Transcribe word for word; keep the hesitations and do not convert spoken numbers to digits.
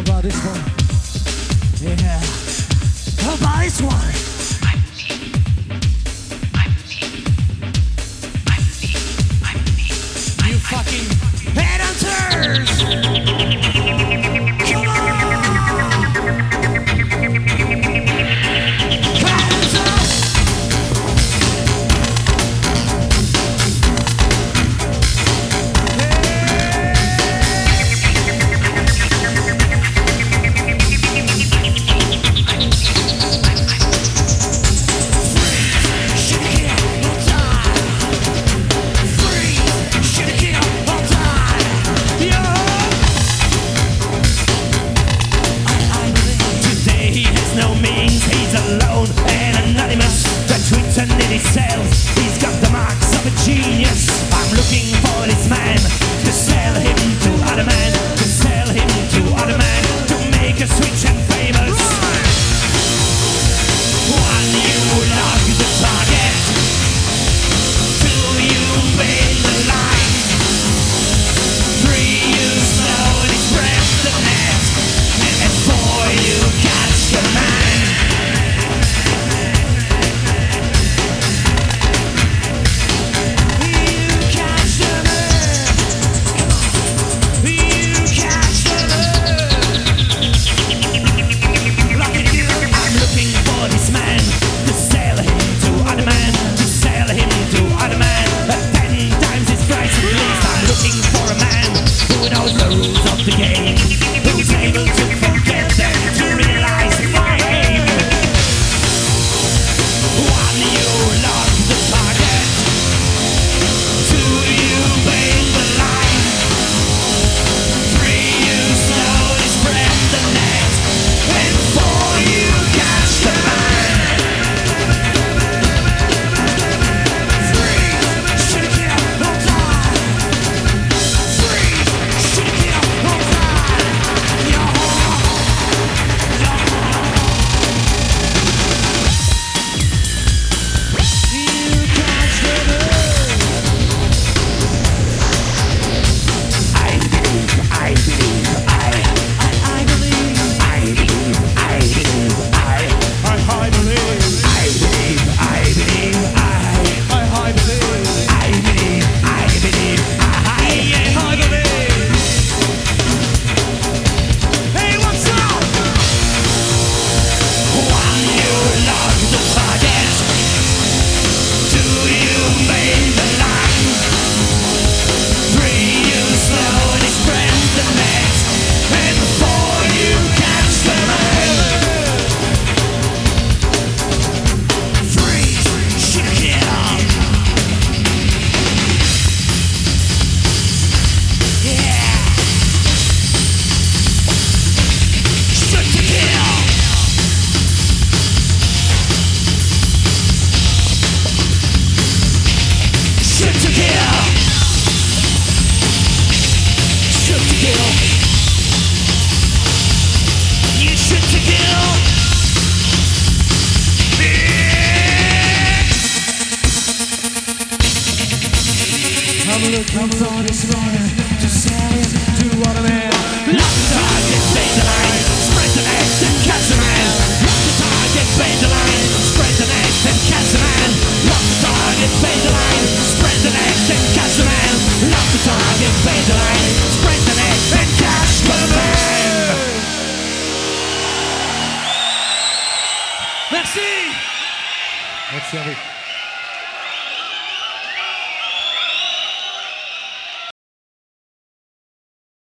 about this one? Yeah. How about this one? You fucking headhunters! Come on! Hands up! He's got the marks of a genius. I'm looking for this man to sell him to other men, to sell him to other men, to make us rich and famous. One, you lock the target. Two, you bait the line. Three, you slowly spread the net. And four, you catch the man. I'm looking for this man to sell him to other men. Lock the target, fade the line, spread the net and catch the man. Lock the target, fade the line, spread the net and catch the man. Lock the target, fade the line, spread the net and catch the man. Lock the target, fade the line, spread the net and catch the man. Merci. Merci à vous.